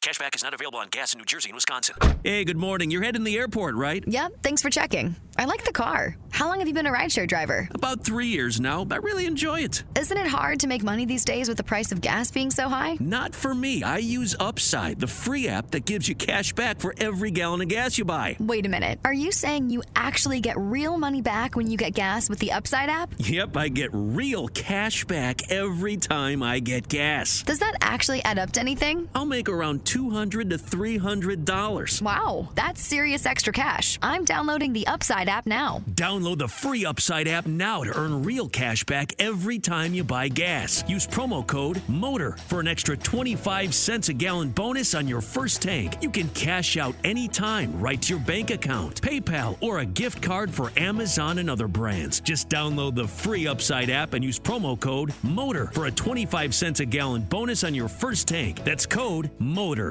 Cashback is not available on gas in New Jersey and Wisconsin. Hey, good morning. You're heading to the airport, right? Yep, thanks for checking. I like the car. How long have you been a rideshare driver? About 3 years now. I really enjoy it. Isn't it hard to make money these days with the price of gas being so high? Not for me. I use Upside, the free app that gives you cash back for every gallon of gas you buy. Wait a minute. Are you saying you actually get real money back when you get gas with the Upside app? Yep, I get real cash back every time I get gas. Does that actually add up to anything? I'll make around $200 to $300. Wow, that's serious extra cash. I'm downloading the Upside app now. Download the free Upside app now to earn real cash back every time you buy gas. Use promo code MOTOR for an extra 25 cents a gallon bonus on your first tank. You can cash out anytime right to your bank account, PayPal, or a gift card for Amazon and other brands. Just download the free Upside app and use promo code MOTOR for a 25 cents a gallon bonus on your first tank. That's code MOTOR.